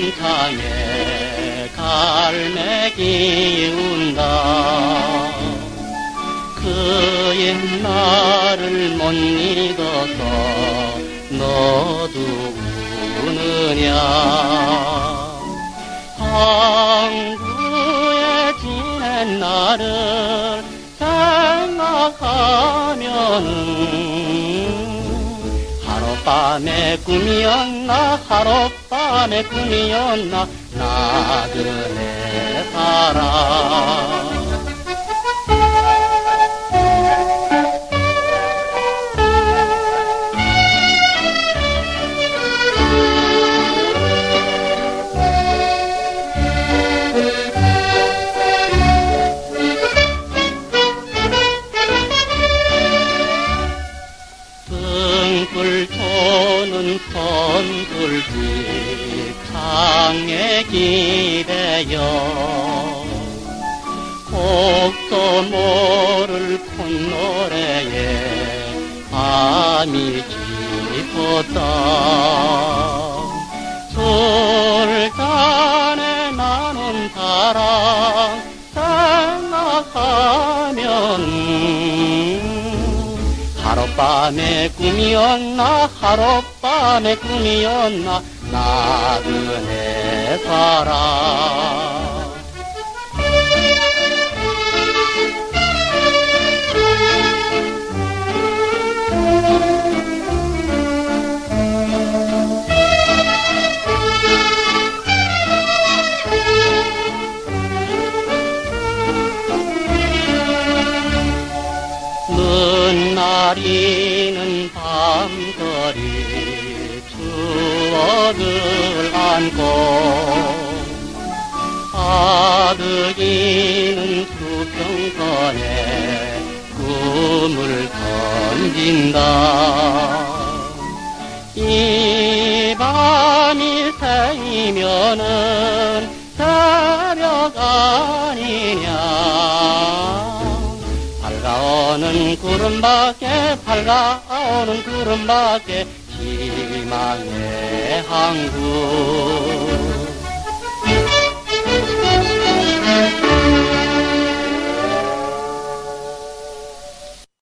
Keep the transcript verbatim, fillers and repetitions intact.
찬창에 갈매기 운다. 그 옛날을 못 잊어서 너도 우느냐. 항구에 지낸 나를 생각하면은 하룻밤의 꿈이었나 하룻밤의 꿈이었나 나그네 사랑. 등불 도는 손불빛 창에 기대어 곡도 모를 콧노래에 밤이 깊었다. 술잔에 나눈 사랑 생각하면 하룻밤의 꿈이었나 하룻밤의 꿈이었나 나그네 사랑. 눈나리는 밤거리 추억을 안고 아득이는 수평선에 꿈을 던진다. 이 밤이 새이면은 새벽 아니냐. 밝아오는 구름밖에 밝아오는 구름밖에 희망의 항구.